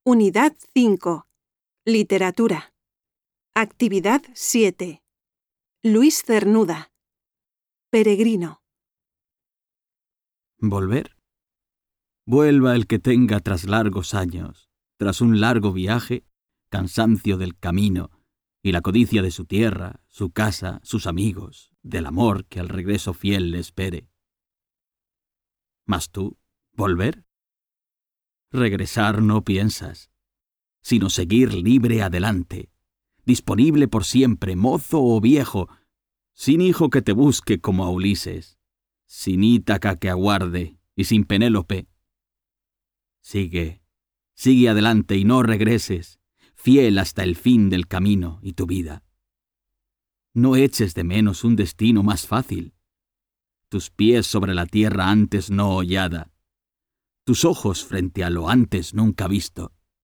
Unidad 5. Literatura. Actividad 7. Luis Cernuda. Peregrino. ¿Volver? Vuelva el que tenga tras largos años, tras un largo viaje, cansancio del camino y la codicia de su tierra, su casa, sus amigos, del amor que al regreso fiel le espere. ¿Mas tú, volver? Regresar no piensas, sino seguir libre adelante, disponible por siempre, mozo o viejo, sin hijo que te busque como a Ulises, sin Ítaca que aguarde y sin Penélope. Sigue adelante y no regreses, fiel hasta el fin del camino y tu vida. No eches de menos un destino más fácil, tus pies sobre la tierra antes no hollada, tus ojos frente a lo antes nunca visto.